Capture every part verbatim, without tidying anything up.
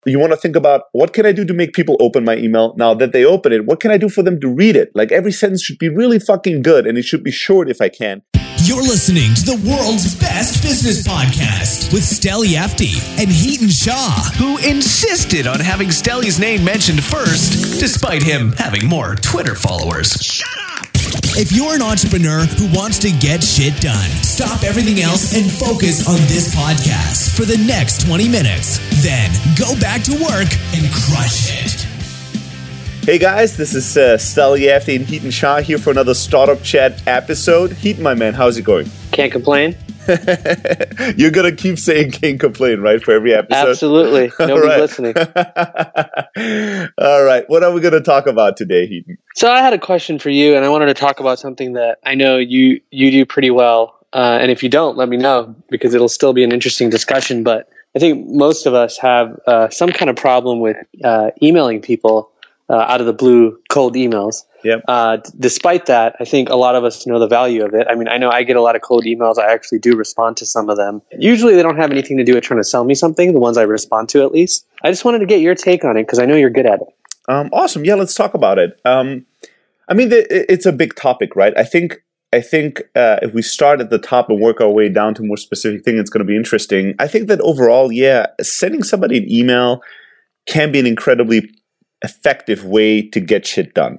You want to think about, what can I do to make people open my email? Now that they open it, what can I do for them to read it? Like, every sentence should be really fucking good, and it should be short if I can. You're listening to the world's best business podcast with Steli Efti and Hiten Shah, who insisted on having Steli's name mentioned first, despite him having more Twitter followers. Shut up! If you're an entrepreneur who wants to get shit done, stop everything else and focus on this podcast for the next twenty minutes. Then go back to work and crush it. Hey guys, this is uh, Steli Efti and Hiten Shah here for another Startup Chat episode. Hiten, my man, how's it going? Can't complain. You're going to keep saying can't complain, right, for every episode? Absolutely. Nobody's right. listening. All right. What are we going to talk about today, Hiten? So I had a question for you, and I wanted to talk about something that I know you, you do pretty well. Uh, and if you don't, let me know, because it'll still be an interesting discussion. But I think most of us have uh, some kind of problem with uh, emailing people Uh, out of the blue, cold emails. Yep. Uh, d- despite that, I think a lot of us know the value of it. I mean, I know I get a lot of cold emails. I actually do respond to some of them. Usually they don't have anything to do with trying to sell me something, the ones I respond to at least. I just wanted to get your take on it because I know you're good at it. Um, awesome. Yeah, let's talk about it. Um, I mean, the, it's a big topic, right? I think I think uh, if we start at the top and work our way down to more specific thing, it's going to be interesting. I think that overall, yeah, sending somebody an email can be an incredibly effective way to get shit done,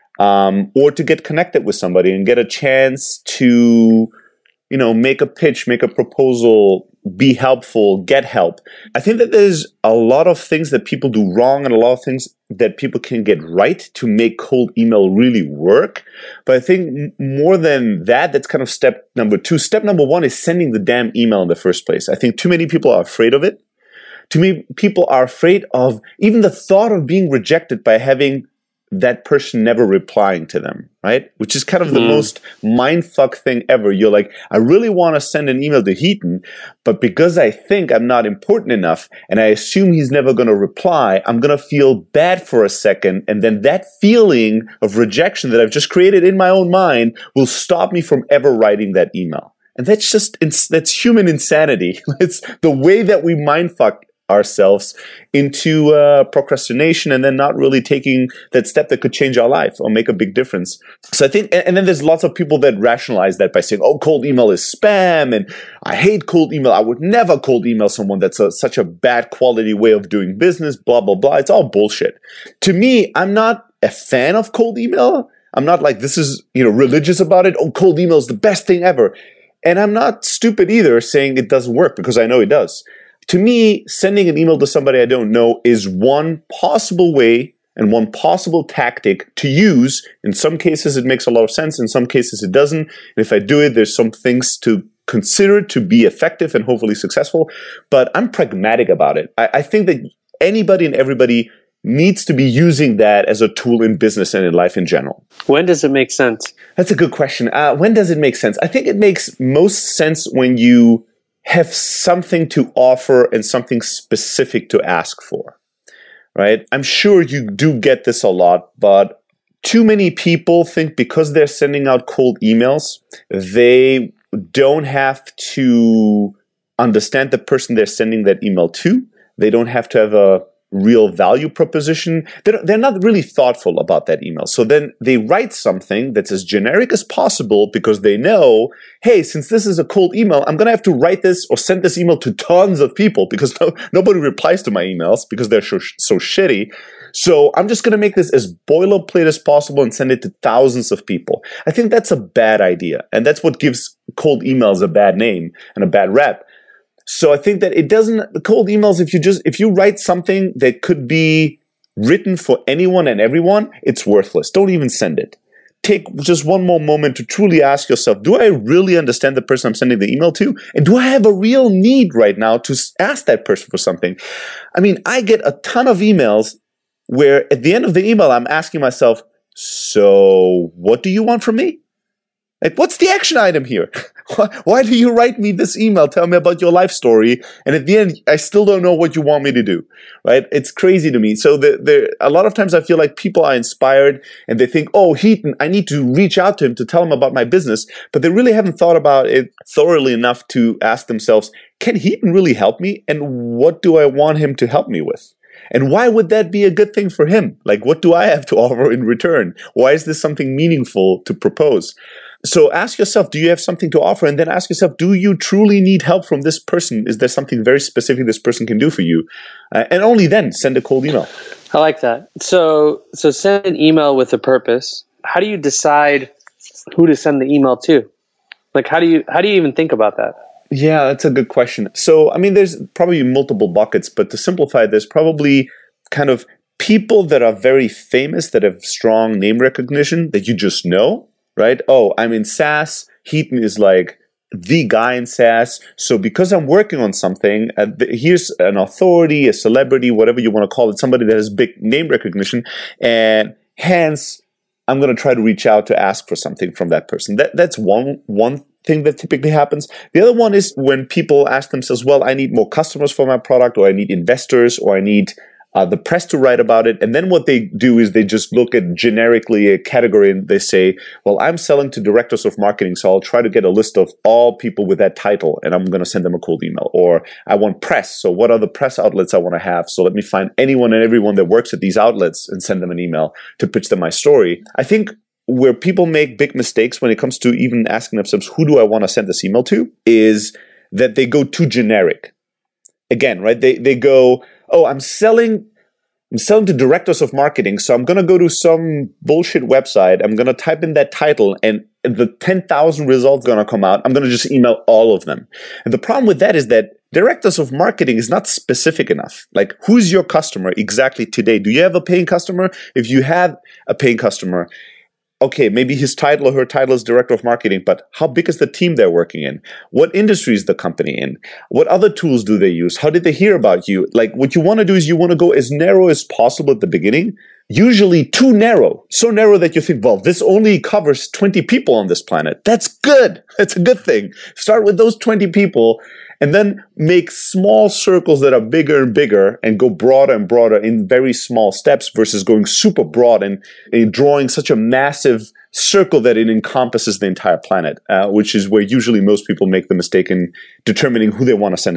um, or to get connected with somebody and get a chance to, you know, make a pitch, make a proposal, be helpful, get help. I think that there's a lot of things that people do wrong and a lot of things that people can get right to make cold email really work. But I think more than that, that's kind of step number two. Step number one is sending the damn email in the first place. I think too many people are afraid of it. To me, people are afraid of even the thought of being rejected by having that person never replying to them, right? Which is kind of mm. the most mindfuck thing ever. You're like, I really want to send an email to Hiten, but because I think I'm not important enough and I assume he's never going to reply, I'm going to feel bad for a second. And then that feeling of rejection that I've just created in my own mind will stop me from ever writing that email. And that's just, that's human insanity. It's the way that we mindfuck ourselves into uh, procrastination and then not really taking that step that could change our life or make a big difference. So I think, and, and then there's lots of people that rationalize that by saying, oh, cold email is spam and I hate cold email. I would never cold email someone. That's a, such a bad quality way of doing business, blah, blah, blah. It's all bullshit. To me, I'm not a fan of cold email. I'm not like, this is, you know, religious about it. Oh, cold email is the best thing ever. And I'm not stupid either saying it doesn't work because I know it does. To me, sending an email to somebody I don't know is one possible way and one possible tactic to use. In some cases, it makes a lot of sense. In some cases, it doesn't. And if I do it, there's some things to consider to be effective and hopefully successful. But I'm pragmatic about it. I, I think that anybody and everybody needs to be using that as a tool in business and in life in general. When does it make sense? That's a good question. Uh, when does it make sense? I think it makes most sense when you have something to offer and something specific to ask for, right? I'm sure you do get this a lot, but too many people think because they're sending out cold emails, they don't have to understand the person they're sending that email to. They don't have to have a real value proposition. They're, they're not really thoughtful about that email. So then they write something that's as generic as possible because they know, hey, since this is a cold email, I'm going to have to write this or send this email to tons of people because no, nobody replies to my emails because they're so, so shitty. So I'm just going to make this as boilerplate as possible and send it to thousands of people. I think that's a bad idea. And that's what gives cold emails a bad name and a bad rep. So I think that it doesn't, the cold emails, if you just, if you write something that could be written for anyone and everyone, it's worthless. Don't even send it. Take just one more moment to truly ask yourself, do I really understand the person I'm sending the email to? And do I have a real need right now to ask that person for something? I mean, I get a ton of emails where at the end of the email, I'm asking myself, so what do you want from me? Like, what's the action item here? Why, why do you write me this email? Tell me about your life story. And at the end, I still don't know what you want me to do, right? It's crazy to me. So the, the, a lot of times I feel like people are inspired and they think, oh, Hiten, I need to reach out to him to tell him about my business. But they really haven't thought about it thoroughly enough to ask themselves, can Hiten really help me? And what do I want him to help me with? And why would that be a good thing for him? Like, what do I have to offer in return? Why is this something meaningful to propose? So ask yourself, do you have something to offer? And then ask yourself, do you truly need help from this person? Is there something very specific this person can do for you? Uh, and only then send a cold email. I like that. So, so send an email with a purpose. How do you decide who to send the email to? Like, how do you, how do you even think about that? Yeah, that's a good question. So, I mean, there's probably multiple buckets, but to simplify, there's probably kind of people that are very famous, that have strong name recognition that you just know, right? Oh, I'm in SaaS. Heaton is like the guy in SaaS. So because I'm working on something, uh, th- here's an authority, a celebrity, whatever you want to call it, somebody that has big name recognition, and hence I'm going to try to reach out to ask for something from that person. That that's one one thing that typically happens. The other one is when people ask themselves, well, I need more customers for my product, or I need investors, or I need uh, the press to write about it. And then what they do is they just look at generically a category and they say, well, I'm selling to directors of marketing, so I'll try to get a list of all people with that title, and I'm going to send them a cold email. Or I want press, so what are the press outlets I want to have? So let me find anyone and everyone that works at these outlets and send them an email to pitch them my story. I think where people make big mistakes when it comes to even asking themselves, who do I want to send this email to, is that they go too generic. Again, right? They they go, oh, I'm selling I'm selling to directors of marketing, so I'm going to go to some bullshit website. I'm going to type in that title, and the ten thousand results going to come out. I'm going to just email all of them. And the problem with that is that directors of marketing is not specific enough. Like, who's your customer exactly today? Do you have a paying customer? If you have a paying customer, okay, maybe his title or her title is director of marketing, but how big is the team they're working in? What industry is the company in? What other tools do they use? How did they hear about you? Like, what you want to do is you want to go as narrow as possible at the beginning, usually too narrow, so narrow that you think, well, this only covers twenty people on this planet. That's good. That's a good thing. Start with those twenty people, and then make small circles that are bigger and bigger and go broader and broader in very small steps versus going super broad and, and drawing such a massive circle that it encompasses the entire planet, uh, which is where usually most people make the mistake in determining who they want to send